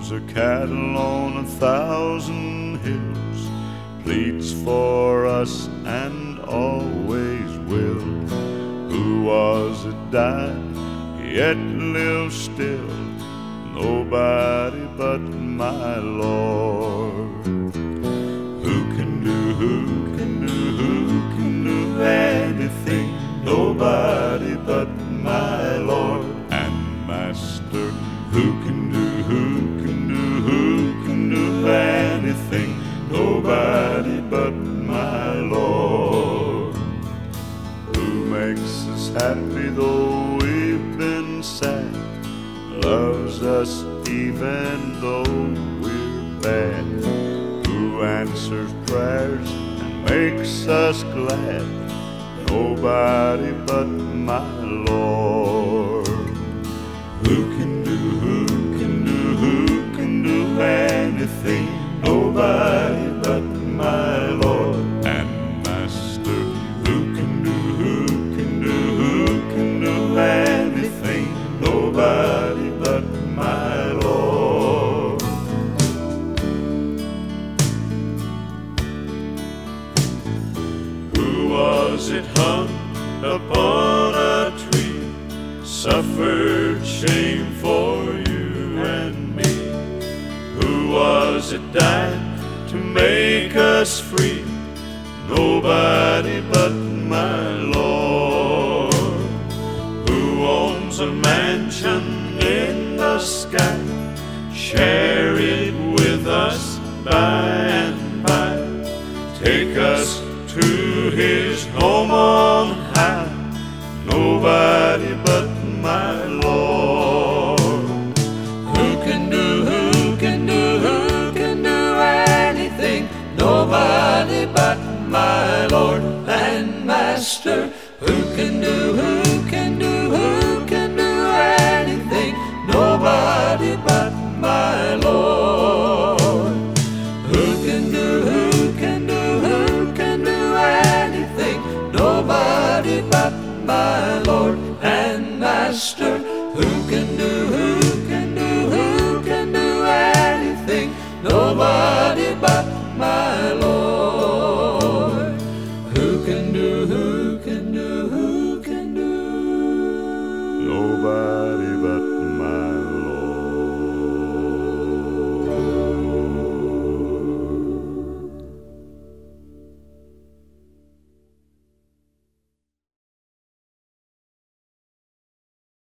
owns a cattle on 1,000 hills, pleads for us and always will. Who was it died, yet lives still? Nobody but my Lord. Who can do anything? Nobody but my Lord and Master. Who can do anything? Nobody but my Lord. Who makes us happy though we've been sad, loves us even though we're bad, who answers prayers and makes us glad? Nobody but my Lord. Who can do anything? Nobody but my Lord and Master. Who can do anything? Nobody but my Lord. Who was it hung upon a tree, suffered shame for you and me? Who was it died to make us free? Nobody but my Lord. Who owns a mansion in the sky, share it with us by and by, take us to his home on high? Nobody but my Lord. Who can do anything? Nobody but my Lord and Master. Who can do anything? Nobody but my Lord. Who can do anything? Nobody but my Lord.